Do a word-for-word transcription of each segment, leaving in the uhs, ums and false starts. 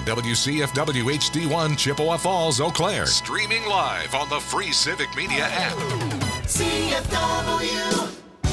W C F W H D one, Chippewa Falls, Eau Claire. Streaming live on the free Civic Media app. C F W.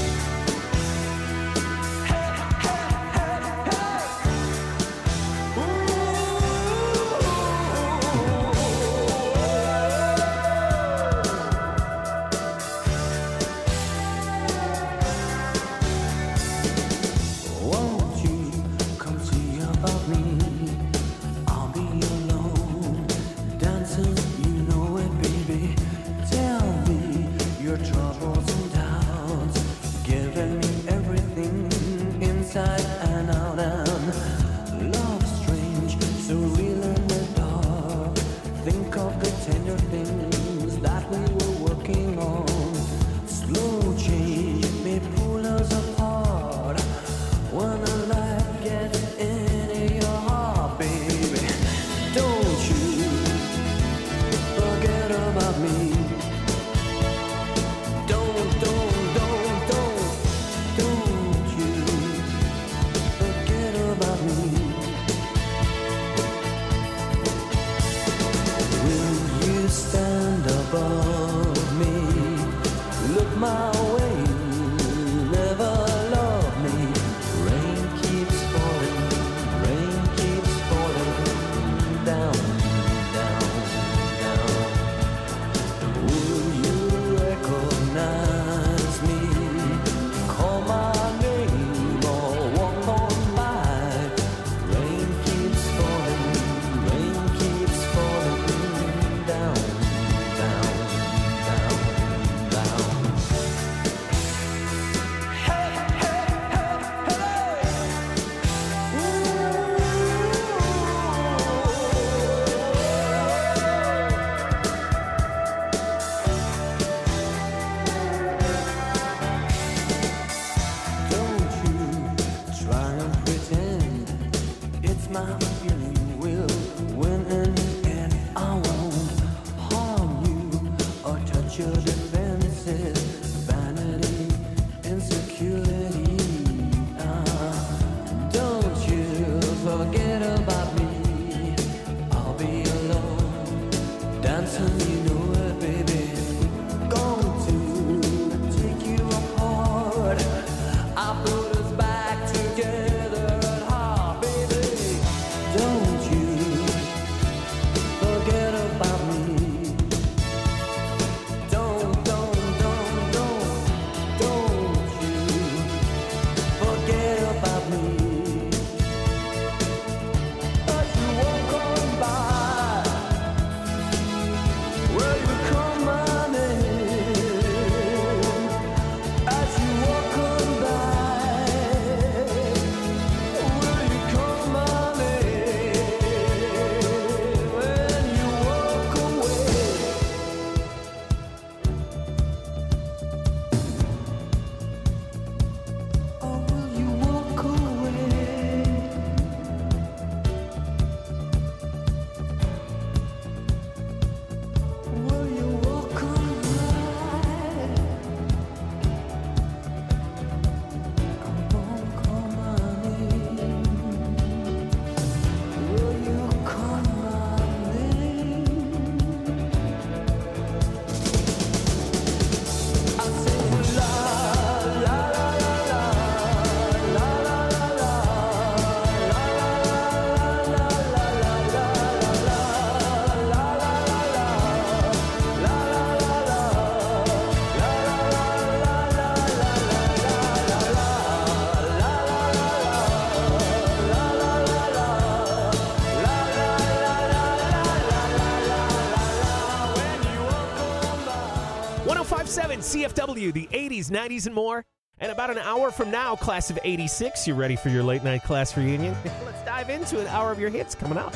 C F W, the eighties, nineties, and more. And about an hour from now, class of eighty-six, you ready for your late night class reunion? Let's dive into an hour of your hits coming up.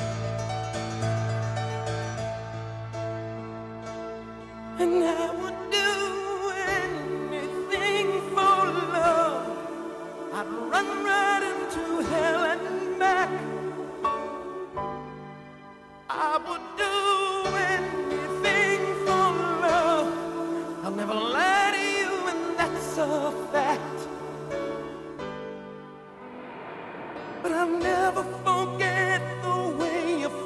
And I would do anything for love. I'd run right into hell and back. I would do anything for love. I'll never lie to you, and that's a fact. But I'll never forget the way you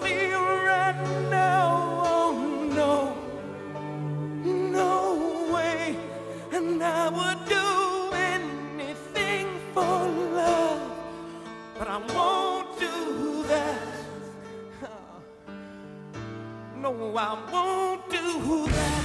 No, I won't do that.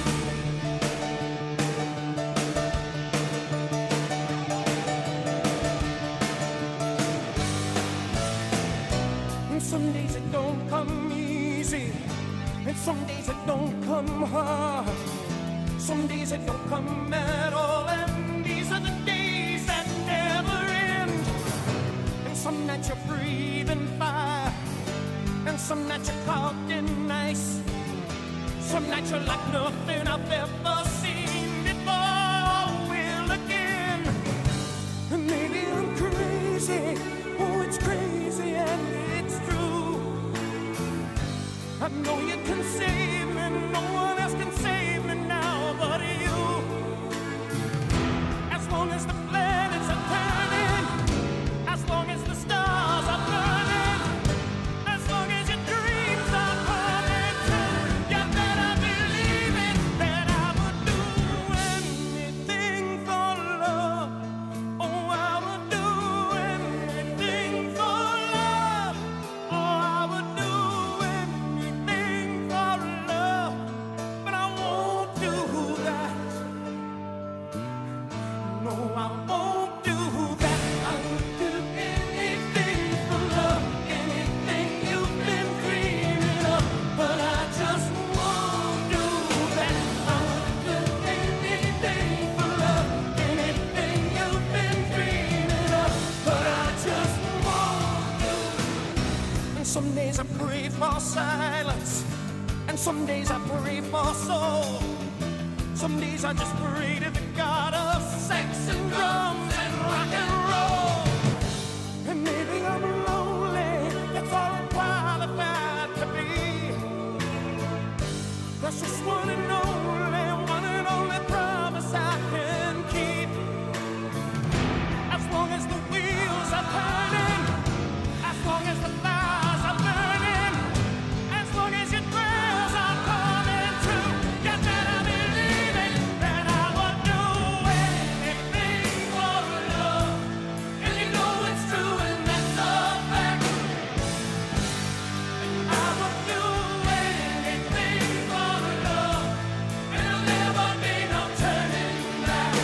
And some days it don't come easy, and some days it don't come hard. Some days it don't come at all, and these are the days that never end. And some nights you're breathing fire, and some nights you're caught in ice. Some nights you're like nothing I've ever seen before. Will again, and maybe I'm crazy. Oh, it's crazy and it's true. I know you can save me, no one else can save me now but you. As long as the planets are turning, as long as the stars are burning, as long as your dreams are coming true, you better believe it, that I would do anything for love. Oh, I would do anything for love. Oh, I would do anything for love. But I won't do that. No, I won't do that. I would do anything for love, anything you've been dreaming of. But I just won't do that. I would do anything for love, anything you've been dreaming of. But I just won't do. And some days I pray for silence, and some days I pray for soul. Some days I just pray to the God of sex and drums and rock and roll. And maybe I'm lonely, that's all I'm qualified to be. That's just one and only, one and only promise I can keep. As long as the wheels are turning, as long as the fires are burning, as long as your prayers are coming true, you better believe it, that I would do anything for love. And you know it's true, and that's a fact. I would do anything for love, and there'll never be no turning back.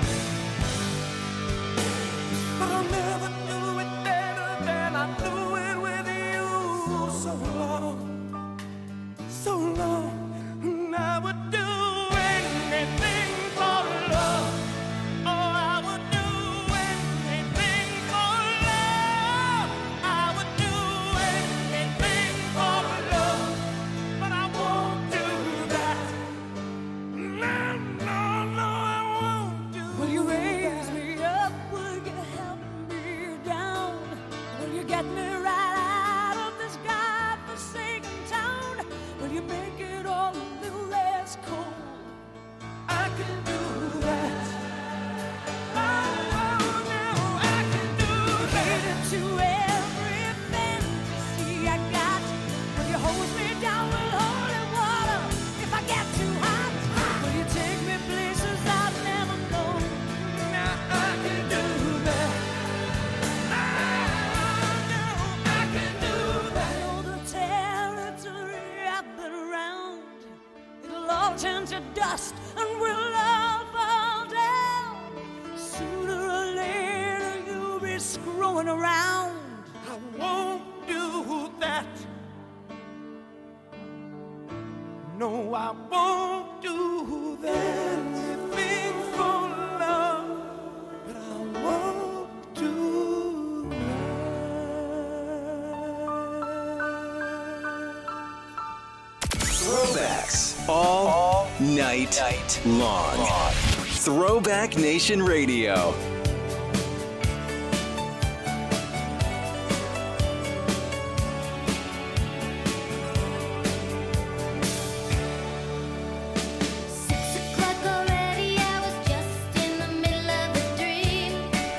But I'll never do it better than I do it with you. So long, so long, and I would do anything for love. Oh, I would do anything for love. I would do anything for love, but I won't do that. No, no, no, I won't do that. Will you raise me up? Will you help me down? Will you get me right out of this godforsaken town? Will you make it all a little less cold? I can do that. Oh, oh, no, I can do that. To every fantasy I got, will you hold me down with holy water if I get too hot? Will you take me places I've never known? Now I can do that. Oh, no, I can do I that. know the territory I've been around. It'll all turn to dust and we'll all fall down. Sooner or later you'll be screwing around. I won't do that. No, I won't do that. Anything for love, but I won't do Throwbacks all, night, long. Throwback Nation Radio. Six o'clock already, I was just in the middle of a dream.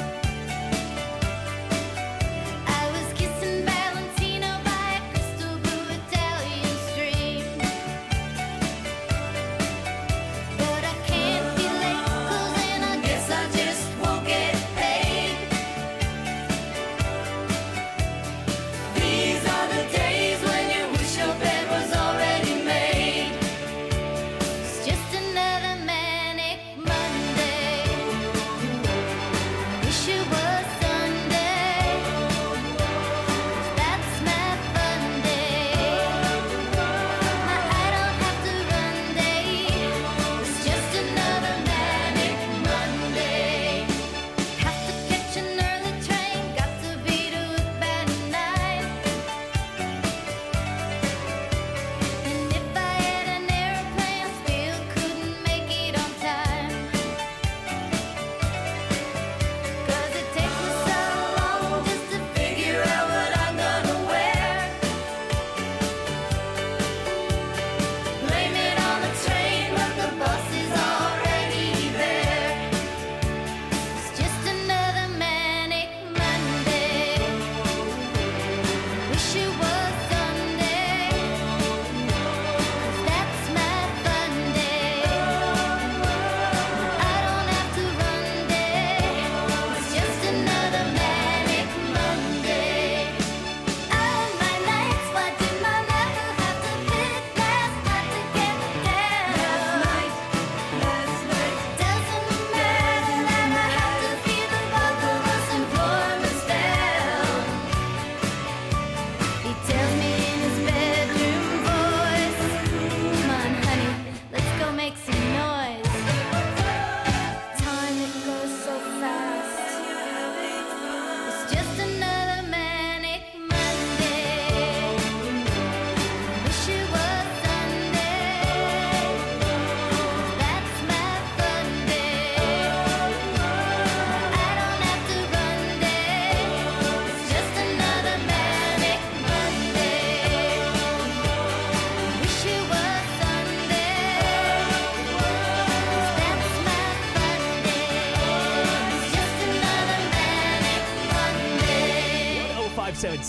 I was kissing Valentino by a crystal blue Italian stream. But I can't be late, 'cause then I guess I just won't get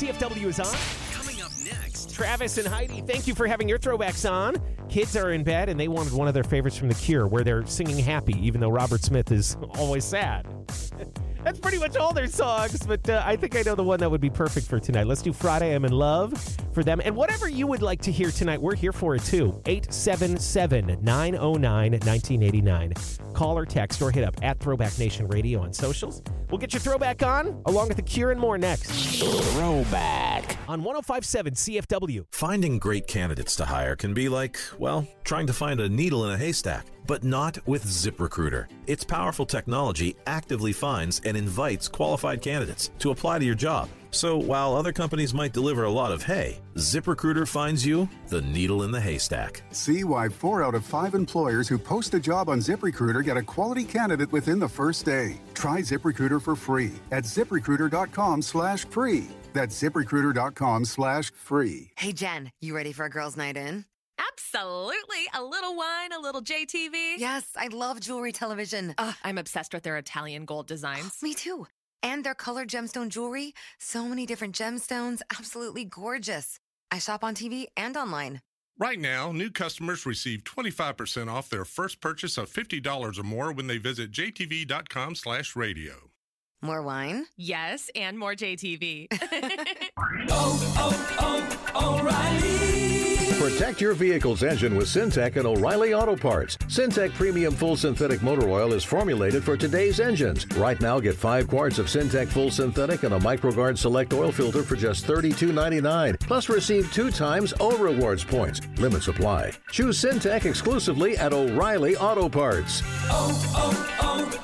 C F W is on. Coming up next. Travis and Heidi, thank you for having your throwbacks on. Kids are in bed, and they wanted one of their favorites from The Cure, where they're singing happy, even though Robert Smith is always sad. That's pretty much all their songs, but uh, I think I know the one that would be perfect for tonight. Let's do Friday I'm in Love for them. And whatever you would like to hear tonight, we're here for it too. eight seven seven, nine oh nine, one nine eight nine. Call or text or hit up at Throwback Nation Radio on socials. We'll get your throwback on, along with The Cure and more next. Throwback on one oh five point seven C F W. Finding great candidates to hire can be like, well, trying to find a needle in a haystack, but not with ZipRecruiter. Its powerful technology actively finds and invites qualified candidates to apply to your job. So while other companies might deliver a lot of hay, ZipRecruiter finds you the needle in the haystack. See why four out of five employers who post a job on ZipRecruiter get a quality candidate within the first day. Try ZipRecruiter for free at ZipRecruiter.com slash free. That's ZipRecruiter.com slash free. Hey, Jen, you ready for a girls' night in? Absolutely. A little wine, a little J T V. Yes, I love jewelry television. Uh, I'm obsessed with their Italian gold designs. Me too. And their colored gemstone jewelry. So many different gemstones. Absolutely gorgeous. I shop on T V and online. Right now, new customers receive twenty-five percent off their first purchase of fifty dollars or more when they visit jtv.com slash radio. More wine? Yes, and more J T V. oh, oh, oh, O'Reilly. Protect your vehicle's engine with Syntec and O'Reilly Auto Parts. Syntec Premium Full Synthetic Motor Oil is formulated for today's engines. Right now, get five quarts of Syntec Full Synthetic and a MicroGuard Select Oil Filter for just thirty-two ninety-nine. Plus, receive two times O Rewards points. Limit supply. Choose Syntec exclusively at O'Reilly Auto Parts. Oh,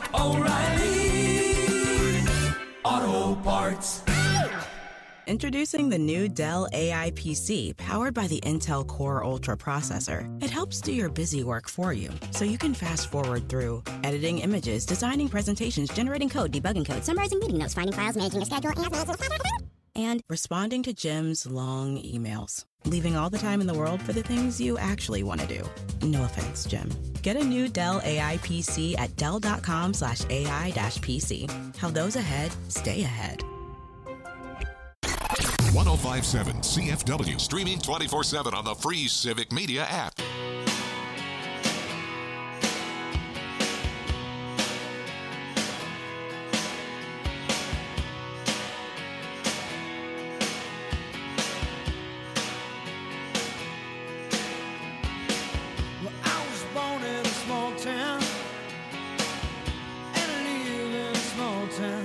oh, oh, O'Reilly Auto Parts. Introducing the new Dell A I P C, powered by the Intel Core Ultra processor. It helps do your busy work for you, so you can fast forward through editing images, designing presentations, generating code, debugging code, summarizing meeting notes, finding files, managing your schedule, and responding to Jim's long emails. Leaving all the time in the world for the things you actually want to do. No offense, Jim. Get a new Dell A I P C at dell.com slash AI dash PC. How those ahead stay ahead. one oh five point seven C F W, streaming twenty-four seven on the free Civic Media app. Well, I was born in a small town, and I live in a small town.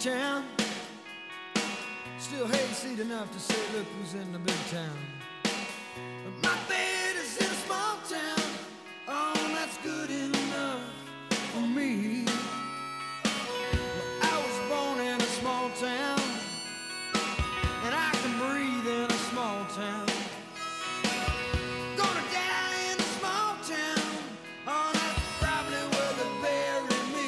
town. Still hayseed enough to say, look who's in the big town. But my bed is in a small town. Oh, that's good enough for me. Well, I was born in a small town, and I can breathe in a small town. Gonna die in a small town. Oh, that's probably where they bury me.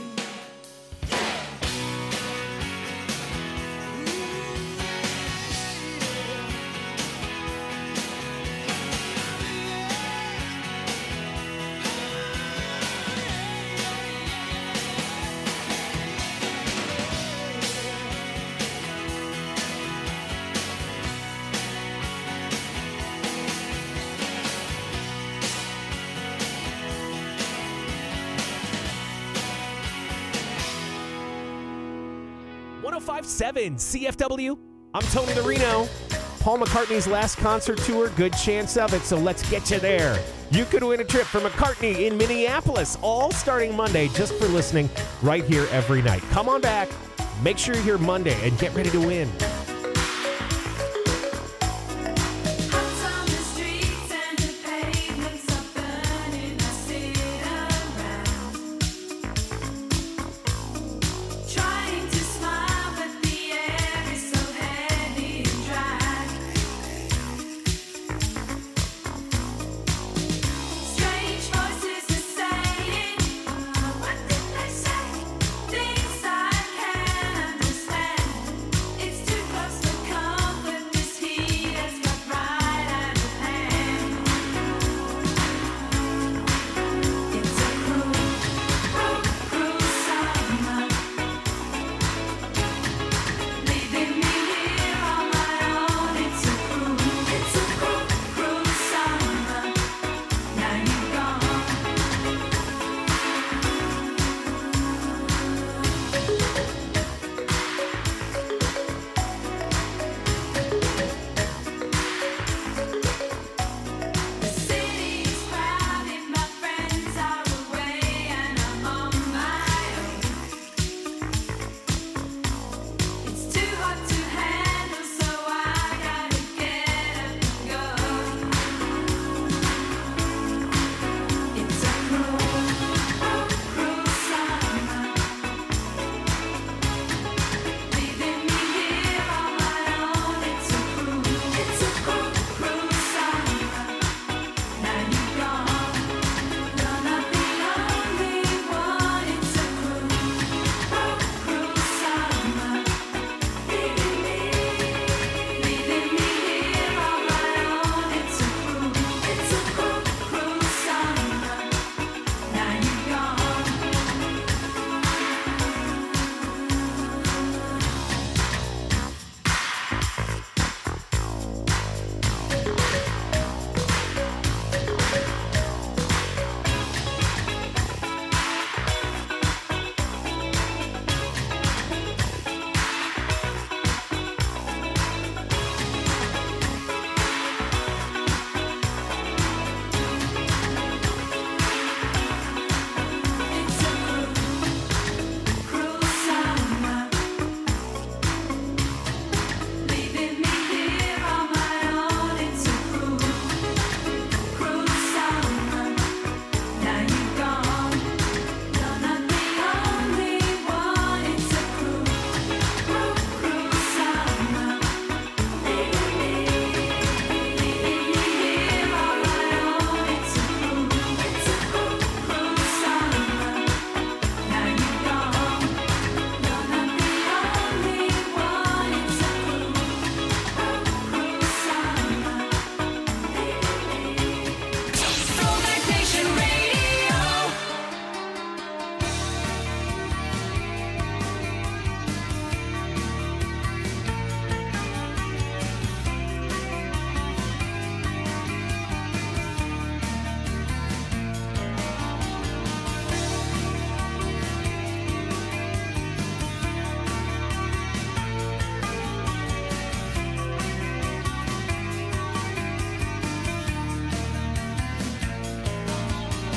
one oh five point seven C F W. I'm Tony Marino. Paul McCartney's last concert tour, good chance of it, so let's get you there. You could win a trip for McCartney in Minneapolis, all starting Monday, just for listening right here every night. Come on back, make sure you're here Monday, and get ready to win.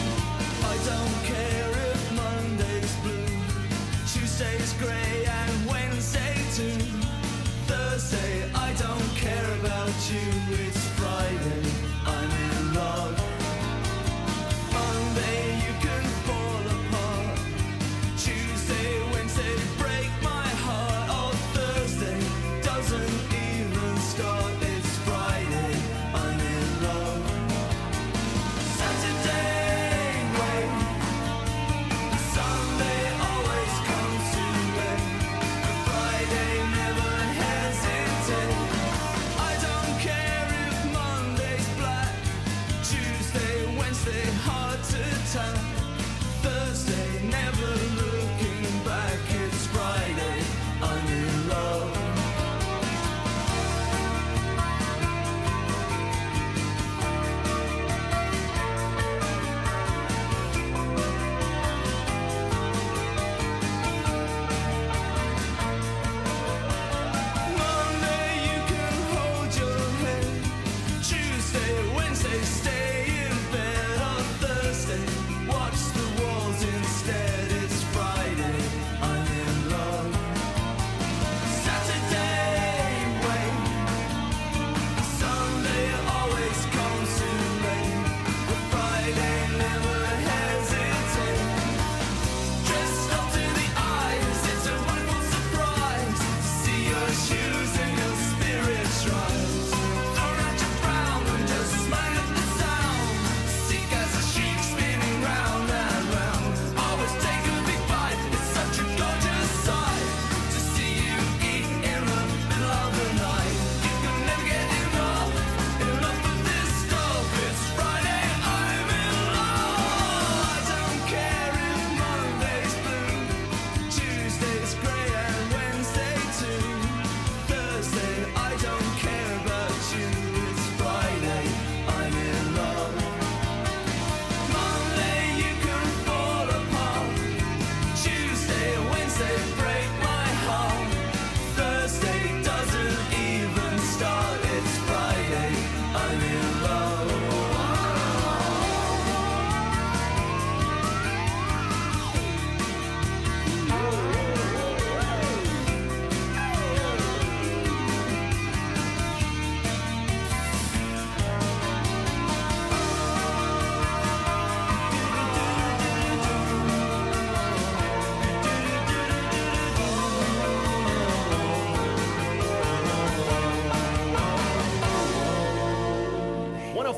Tuesday's gray and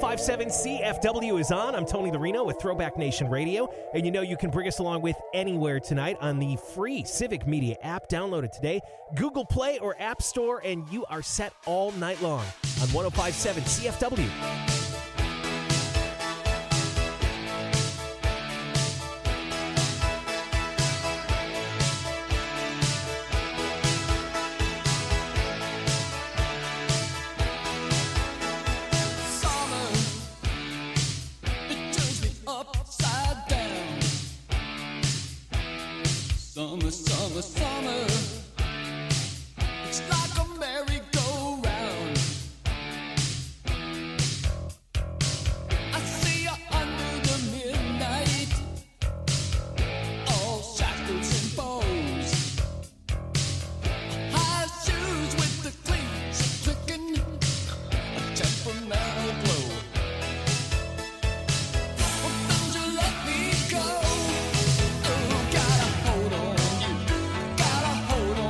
five point seven C F W is on. I'm Tony Larino with Throwback Nation Radio. And you know you can bring us along with anywhere tonight on the free Civic Media app. Download it today. Google Play or App Store, and you are set all night long on one oh five point seven C F W. Summer, summer, summer. It's like a merry-go-round. I see you under the midnight, all shackles and bows. High shoes with the cleats clicking, a temperamental glow. Well, don't you let me go. Oh, gotta hold on.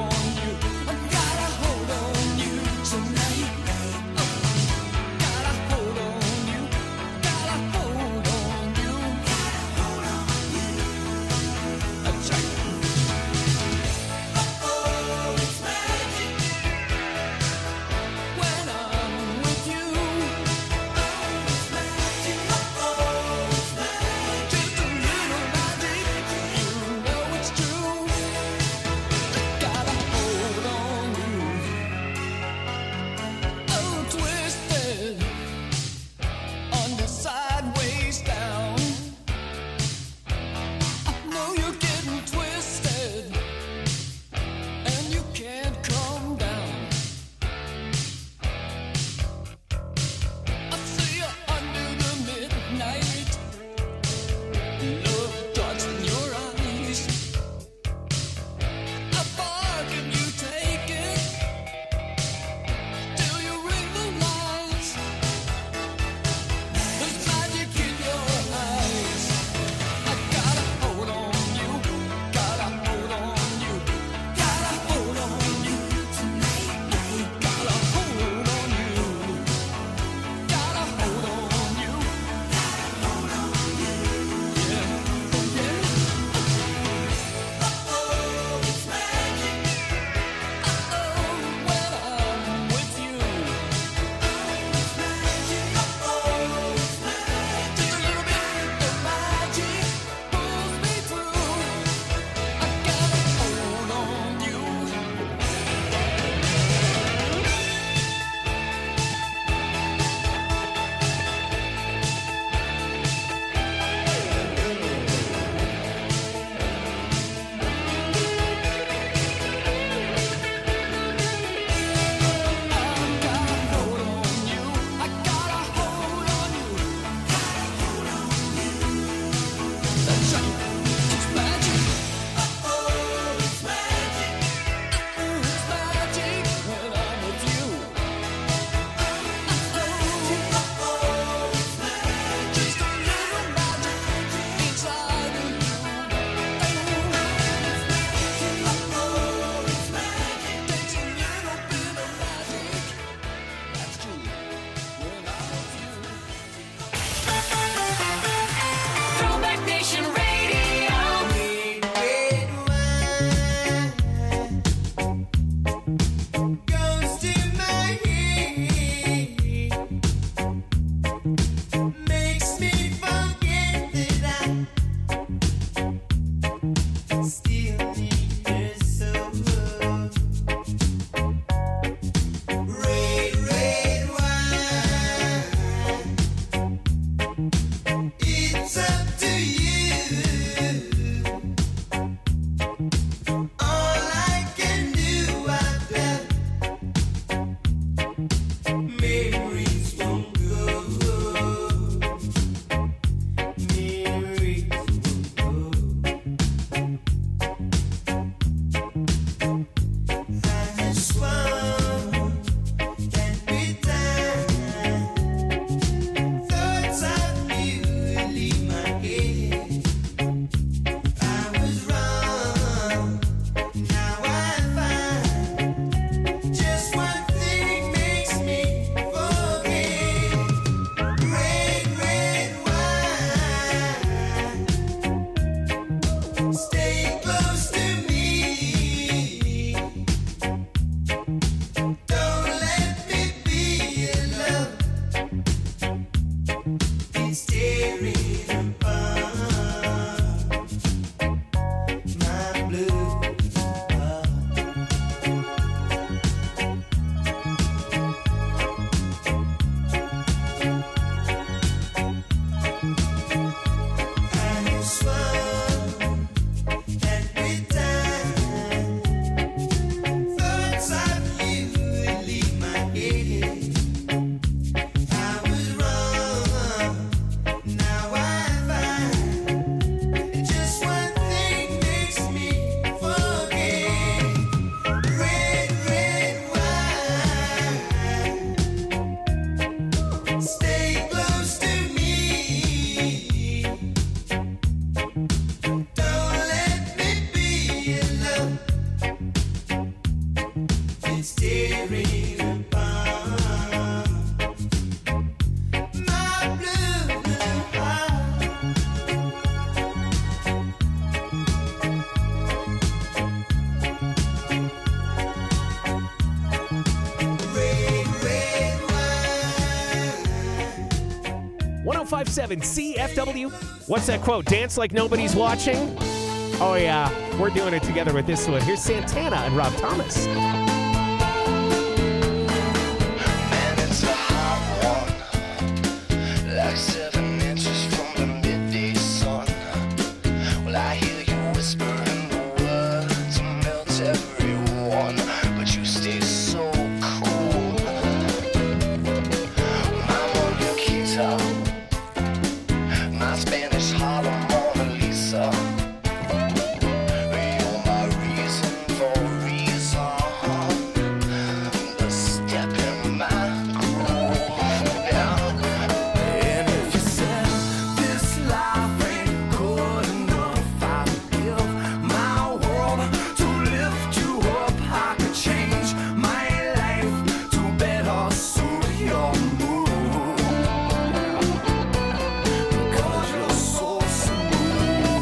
seven C F W. What's that quote? Dance like nobody's watching? Oh, yeah. We're doing it together with this one. Here's Santana and Rob Thomas. Man, it's a hot one. Like seven inches from the midday sun. Well, I hear you whispering the words to melt everyone. But you stay so cool. My Mona Lisa. My Spanish Harlem Mona Lisa. You're my reason for reason. The step in my groove. And if you said this life ain't good enough, I'd give my world to lift you up. I could change my life to better suit your mood. Because you're so smooth.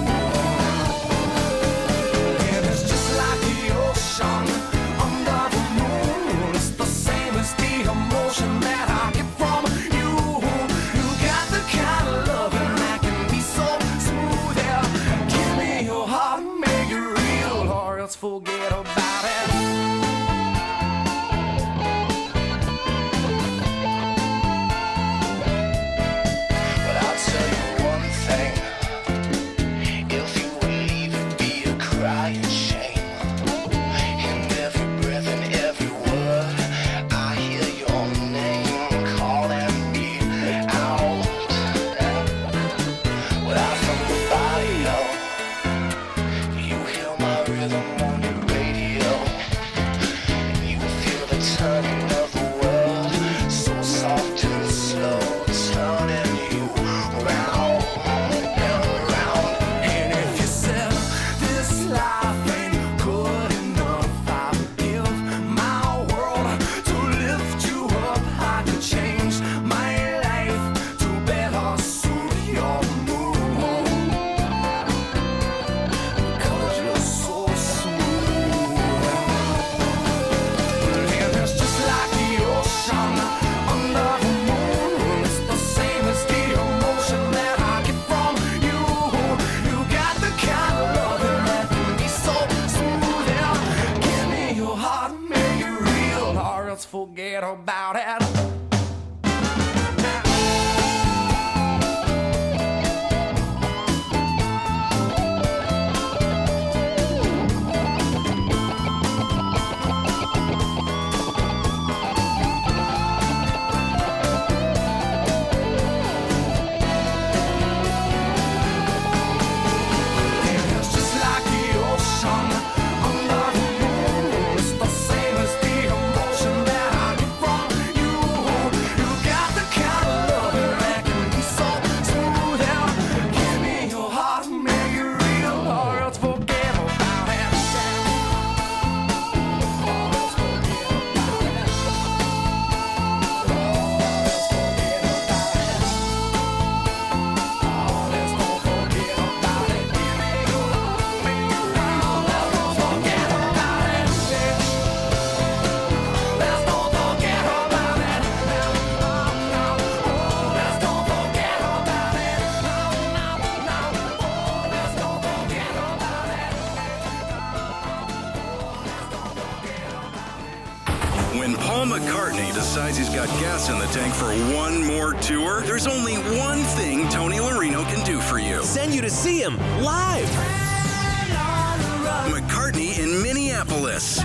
And it's just like the ocean under the moon. It's the same as the emotion that I get from you. You got the kind of loving that can be so smooth. Yeah. Give me your heart and make it real, or else forget about it. But I'll tell you one thing. If you would leave, it'd be a crying shame. In every breath and every word, I hear your name calling me out. Well, I'm from the barrio. You hear my rhythm on your radio. And you feel the turning of the world, so soft and slow, turning you round and round. And if you said this life ain't good enough, I'd give my world to lift you up. I could change my life to better suit your mood. Because you're so smooth. And it's just like the ocean under the moon. It's the same as the emotion that I get from you. You got the kind of loving that can be so smooth. Yeah. Give me your heart and make it real, or else forget about it. And it's just like the ocean under the moon. It's the same as the emotion that I get from you. You got the kind of loving that can be so smooth. Yeah. Give me your heart and make it real, or else forget about it. Or else forget about it. Or else forget about it. Or else don't forget about it. Give me your heart, make it real. Let's don't forget about it. Let's don't forget about it. Let's don't forget about it. Let's don't forget about it. When Paul McCartney decides he's got gas in the tank for one more tour, there's only one thing Tony Larino can do for you. Send you to see him live. McCartney in Minneapolis.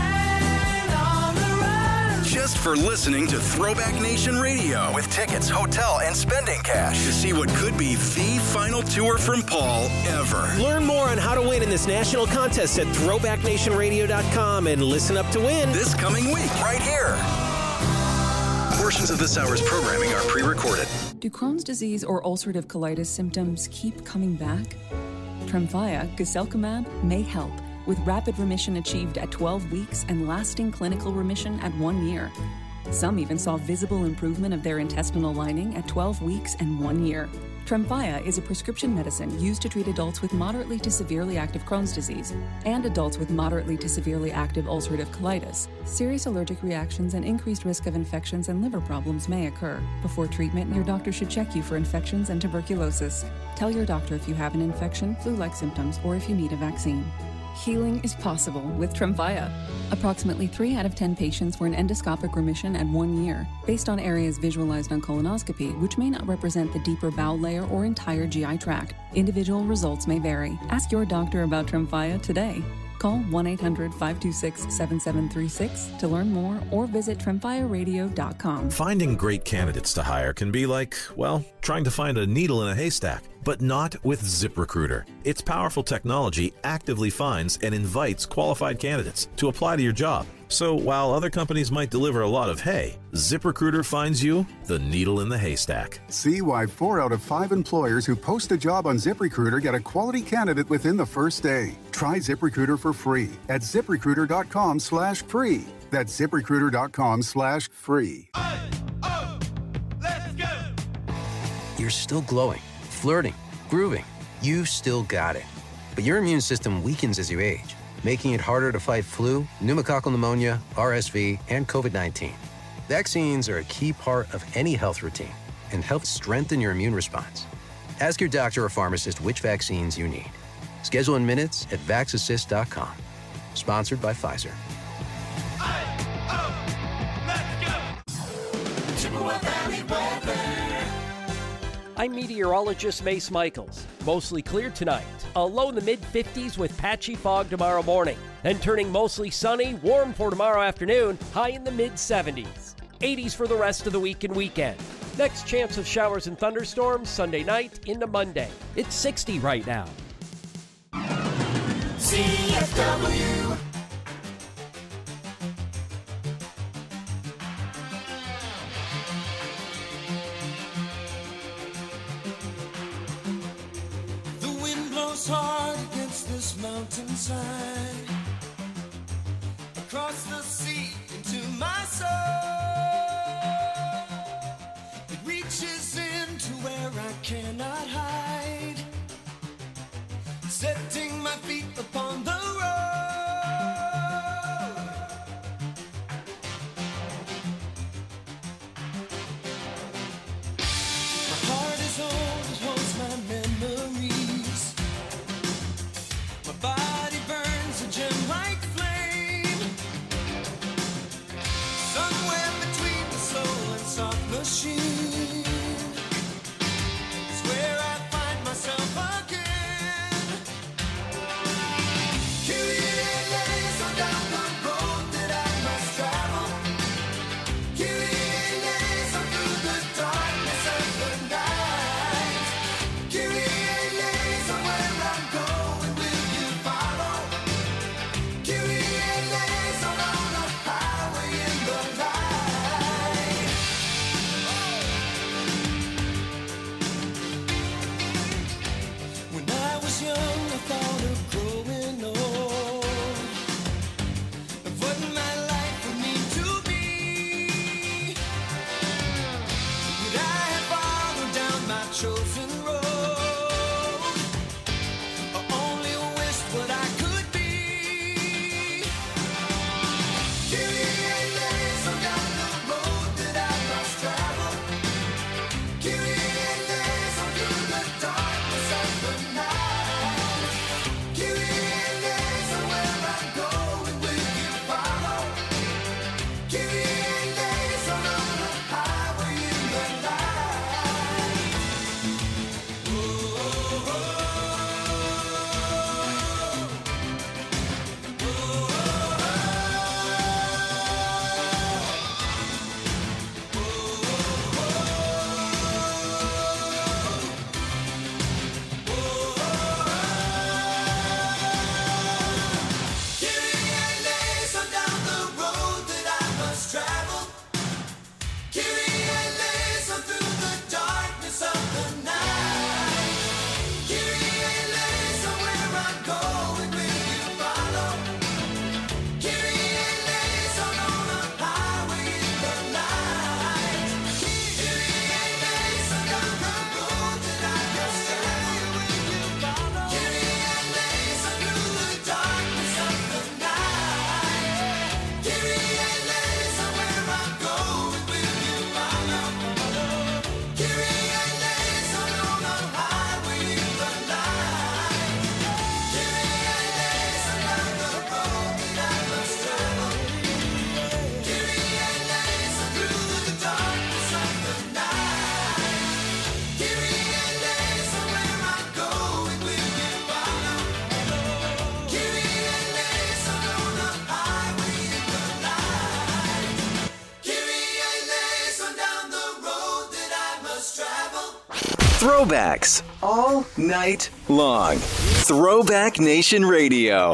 Just for listening to Throwback Nation Radio with tickets, hotel, and spending cash to see what could be the final tour from Paul ever. Learn more on how to win in this national contest at throwback nation radio dot com and listen up to win This coming week, right here. Portions of this hour's programming are pre-recorded. Do Crohn's disease or ulcerative colitis symptoms keep coming back? Tremfya, guselkumab, may help, with rapid remission achieved at twelve weeks and lasting clinical remission at one year. Some even saw visible improvement of their intestinal lining at twelve weeks and one year. Tremfya is a prescription medicine used to treat adults with moderately to severely active Crohn's disease and adults with moderately to severely active ulcerative colitis. Serious allergic reactions and increased risk of infections and liver problems may occur. Before treatment, your doctor should check you for infections and tuberculosis. Tell your doctor if you have an infection, flu-like symptoms, or if you need a vaccine. Healing is possible with Tremfya. Approximately three out of ten patients were in endoscopic remission at one year, based on areas visualized on colonoscopy, which may not represent the deeper bowel layer or entire G I tract. Individual results may vary. Ask your doctor about Tremfya today. Call one eight hundred, five two six, seven seven three six to learn more or visit tremfya radio dot com. Finding great candidates to hire can be like, well, trying to find a needle in a haystack, but not with ZipRecruiter. Its powerful technology actively finds and invites qualified candidates to apply to your job. So while other companies might deliver a lot of hay, ZipRecruiter finds you the needle in the haystack. See why four out of five employers who post a job on ZipRecruiter get a quality candidate within the first day. Try ZipRecruiter for free at ZipRecruiter.com slash free. That's ZipRecruiter.com slash free. You're still glowing, flirting, grooving. You've still got it. But your immune system weakens as you age, making it harder to fight flu, pneumococcal pneumonia, R S V, and COVID nineteen. Vaccines are a key part of any health routine and help strengthen your immune response. Ask your doctor or pharmacist which vaccines you need. Schedule in minutes at vax assist dot com. Sponsored by Pfizer. I'm meteorologist Mace Michaels. Mostly clear tonight. A low in the mid fifties with patchy fog tomorrow morning. Then turning mostly sunny, warm for tomorrow afternoon, high in the mid seventies. eighties for the rest of the week and weekend. Next chance of showers and thunderstorms Sunday night into Monday. It's sixty right now. C F W. Hard against this mountainside, across the sea into my soul. It reaches into where I cannot hide, setting my feet upon the road. My heart is old, it holds my memories. My body burns a gem-like flame, somewhere between the soul and soft machine is where I find myself again. Throwbacks all night long. Throwback Nation Radio.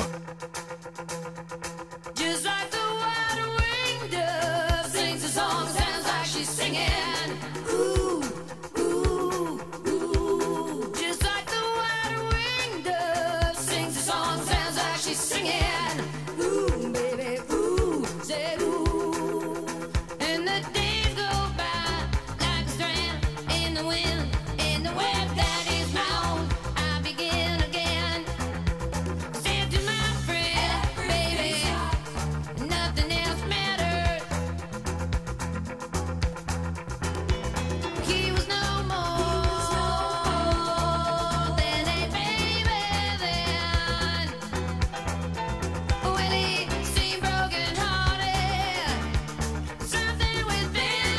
Just like the white-winged dove sings a song, sounds like she's singing. Ooh, ooh, ooh. Just like the white-winged dove sings a song, sounds like she's singing. Ooh, baby, ooh, say ooh. And the days go by like a strand in the wind, in the web that is my own. I begin again. Said to my friend, baby, nothing else mattered. He was no more than a baby then. When he seemed broken hearted, something within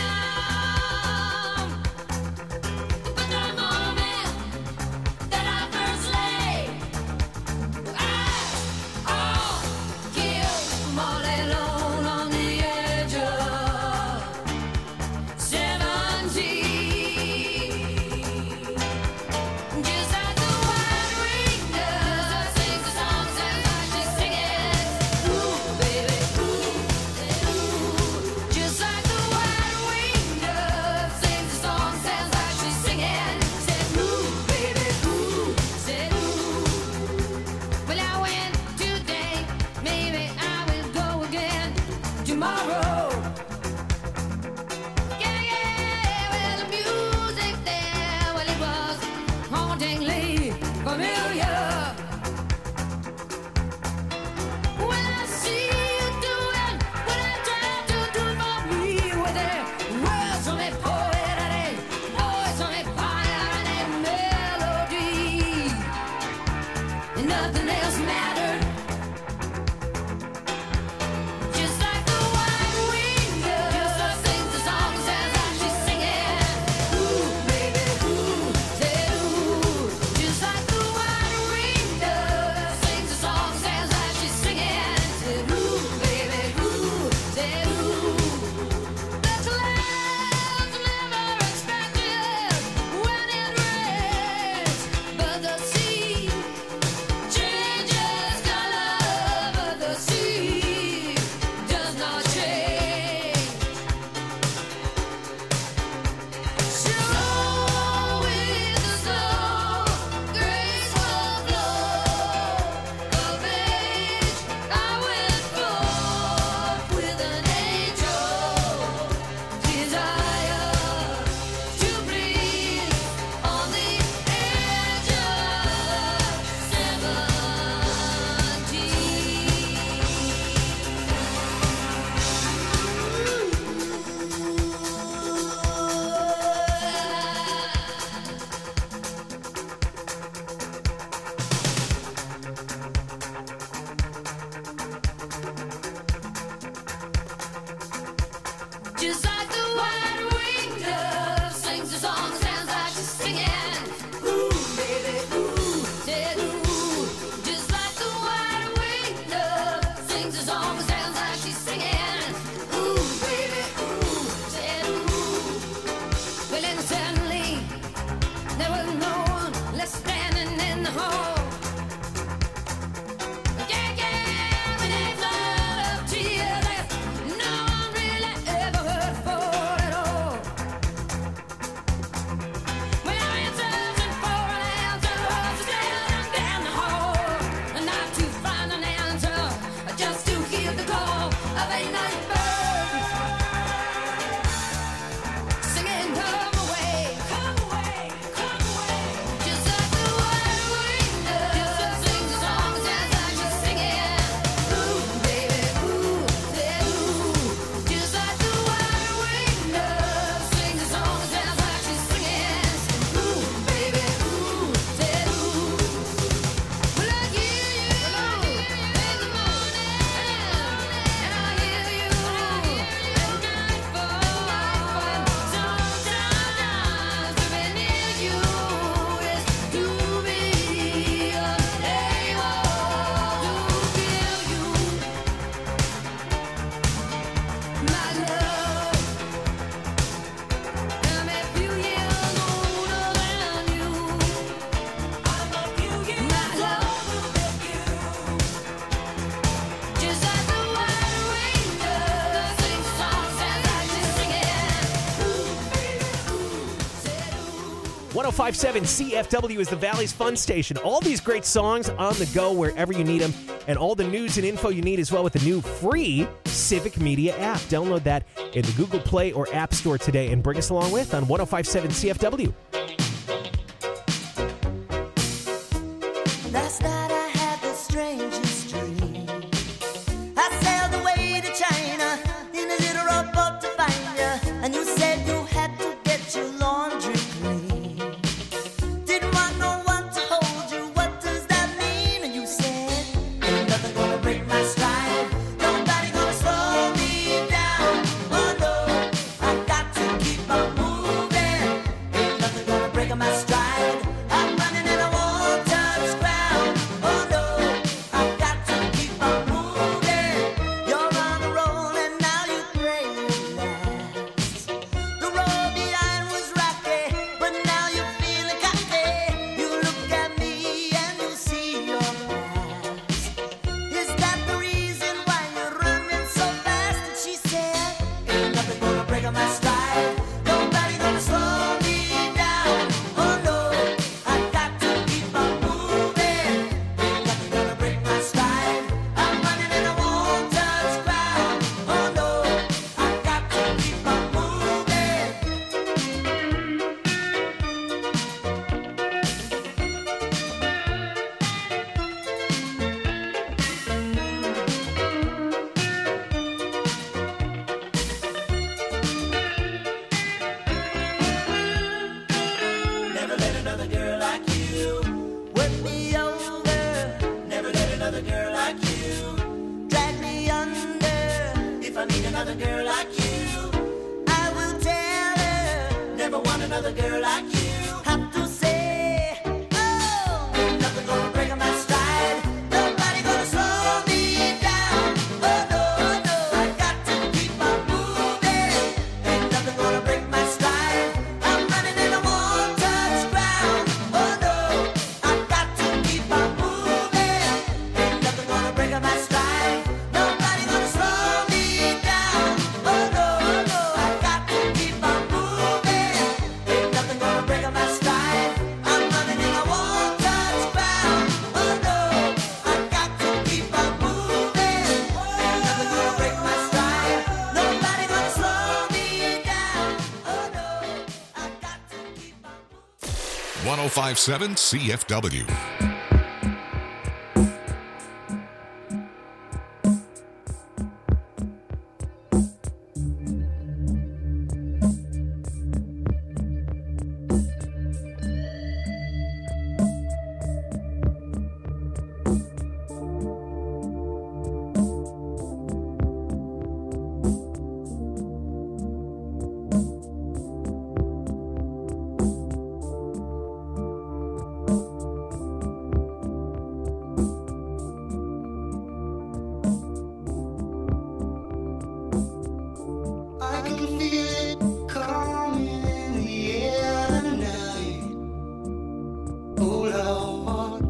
him. But the moment that I first lay eyes on you, I'm all alone on the edge of seventeen. Just like the white-winged dove sings a song, sounds like she's singing. Ooh, baby, ooh, ooh. Just like the white-winged dove sings a song, sounds like she's singing. Said ooh, baby, ooh, said ooh. Well, I went today, maybe I will go again tomorrow. Yeah, yeah, well, the music there, well, it was hauntingly familiar. When I see you doing what I tried to do for me, with their words on their poet and a voice on their fire and a melody, and nothing else mattered. Just like the white-winged dove sings a song, sounds like she's singing. Ooh, baby, ooh, say ooh. Just like the white-winged five point seven C F W is the Valley's fun station. All these great songs on the go wherever you need them, and all the news and info you need as well with the new free Civic Media app. Download that in the Google Play or App Store today and bring us along with on one oh five point seven C F W. Last night I had the strangest dream. I sailed away to China in a little rowboat to find you, and you said you had to get your laundry clean. Didn't want no one to hold you. What does that mean? And you said, ain't nothing gonna break my stride. Nobody gonna slow me down. Oh no, I got to keep on moving. Ain't nothing gonna break my stride. I'm running and I won't touch ground. Oh no, I got to keep on moving. You're on a roll and now you pray it lasts. The road behind was rocky, but now you're feeling cocky. You look at me and you see your past. Is that the reason why you're running so fast? And she said, ain't nothing gonna break my stride. Nobody gonna slow me down. Oh no, I got to keep on moving. Ain't nothing gonna break my stride. I'm running and I won't touch ground. Oh no, I got to keep on moving. Never let another girl like you work me over. Never let another girl like you drag me under. If I meet another girl like you, I will tell her. Never want another girl like you. Have to say, oh, ain't nothing gonna break my stride. Nobody gonna slow me down. Oh no, no, I got to keep on moving. Ain't nothing gonna break my stride. I'm running and I won't touch ground. Oh no, I got to keep on moving. Ain't nothing gonna break my stride. Nobody gonna slow me down. Oh no, no, I got to keep on moving. Ain't nothing gonna break my stride. I'm running and I won't touch ground. Oh no, I got to keep on moving. Ain't nothing gonna break my stride. Nobody gonna slow me down. Oh no, I got to keep on one oh five point seven C F W. I can feel it coming in the air tonight. Oh Lord,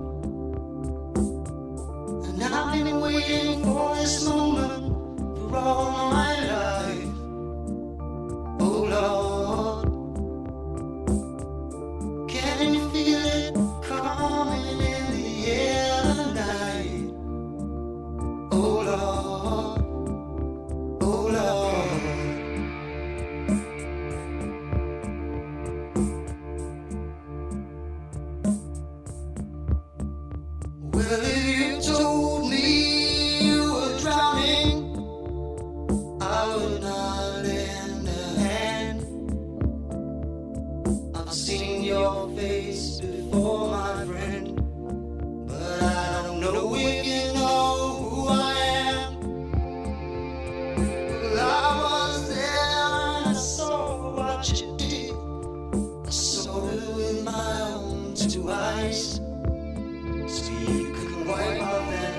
and I've been waiting for this moment for all my life. Oh Lord, can you feel it coming in the air tonight? Oh Lord, oh Lord. Well, if you told me you were drowning, I would not lend a hand. I've seen your face before, my friend, but I don't know if you know who I am. Well, I was there and I saw what you did. I saw it with my own two eyes. So you could wipe off that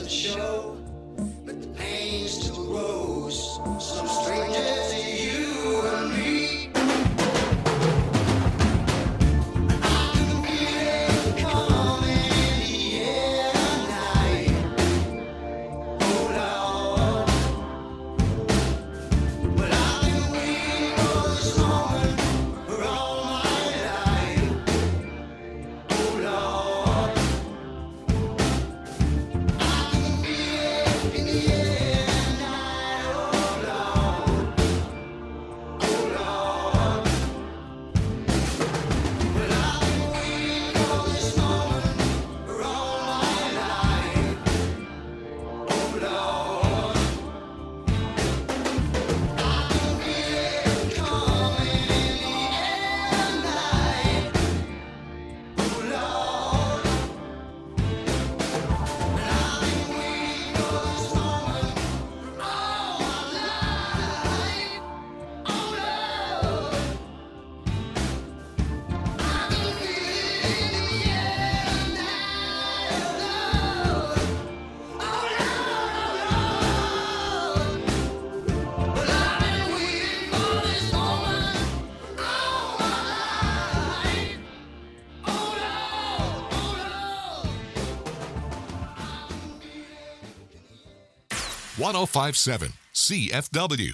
doesn't show, but the pain still grows. Some stranger to you and me. one oh five point seven C F W.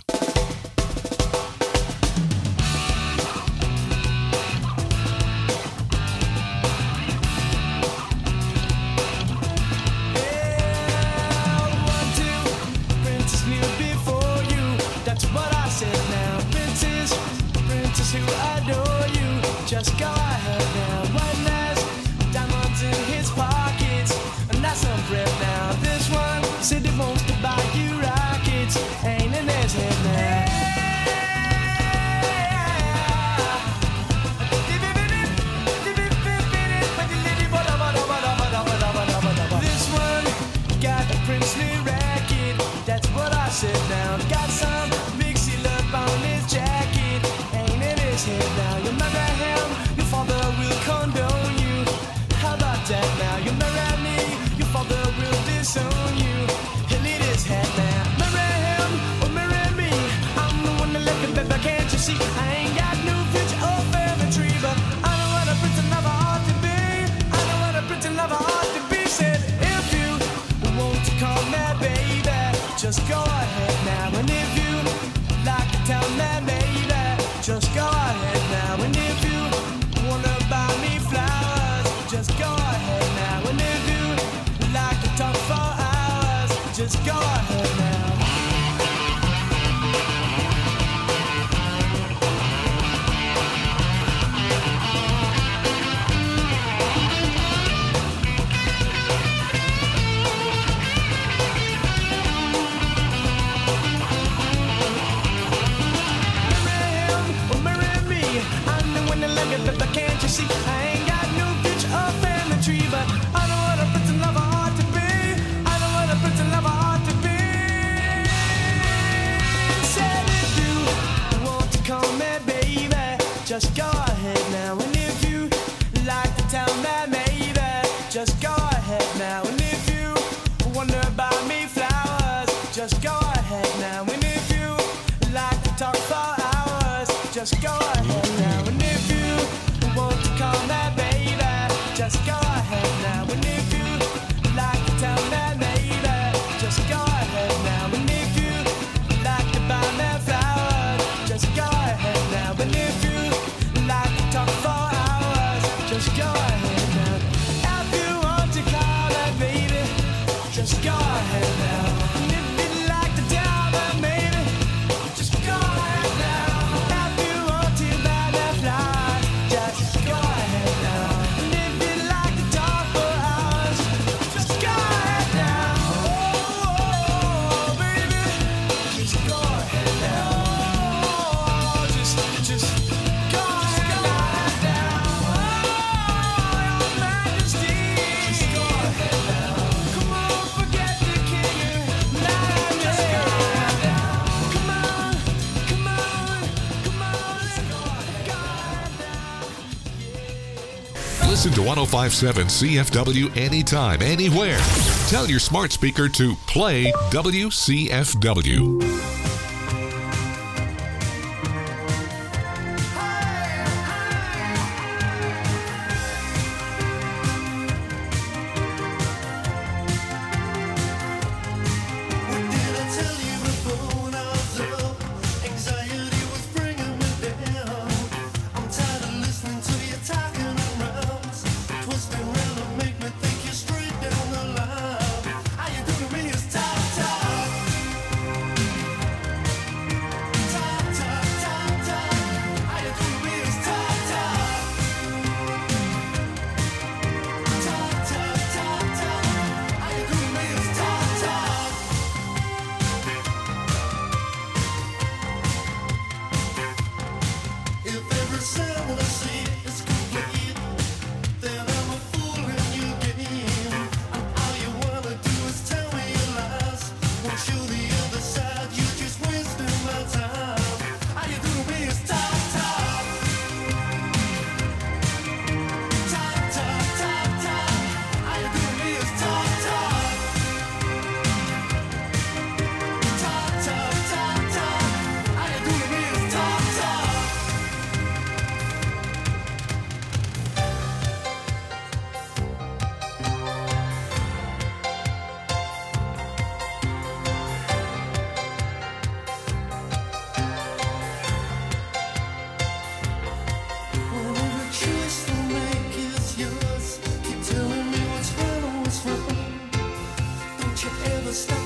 Princess knew before you. That's what I said now. Princess, princess who adore you. Just go ahead now. One last diamonds in his pockets, and that's some bread now. This one said he wants to buy you rockets. Ain't in his head now. This one got a princely racket. That's what I said now. Got some mixy love on his jacket. Ain't in his head now. You marry him, your father will condone you. How about that now? You marry me, your father will disown you. He'll eat his head now. Marry him or marry me. I'm the one that left him, baby, can't you see? I ain't got no future or family tree, but I know what a prince and lover ought to be. I know what a prince and lover ought to be. Said if you want to call me baby, just go ahead now. And if you like to tell me baby, just go ahead now. And if you wanna buy me flowers, just go ahead now. And if you like to talk for hours, just go ahead now. But can't you see? I ain't got no future or family tree, but I know what a prince and lover ought to be. I know what a prince and lover ought to be. Said if you want to call me baby, just go ahead now. And if you like to tell me maybe, just go ahead now. And if you wonder buy me flowers, just go ahead now. And if you like to talk for hours, just go ahead now. And if you want to call me baby, just go ahead now. And if you like to tell me maybe, just go ahead now. And if you like to buy me flowers, just go ahead now. And if you like to talk for hours, just go ahead now. If you want to call me baby, just go ahead now. And if you like to tell me maybe, just go ahead now. If you want to buy me flowers, just go ahead now. And if you like to talk for hours, just go ahead now. Oh, baby, just go ahead now. Oh, just, just go ahead now. Oh, your majesty, just go ahead now. Come on, forget the king. Just go ahead now. Come on, come on, come on, let's go ahead now. Listen to one oh five point seven C F W anytime, anywhere. Tell your smart speaker to play W C F W. Stop.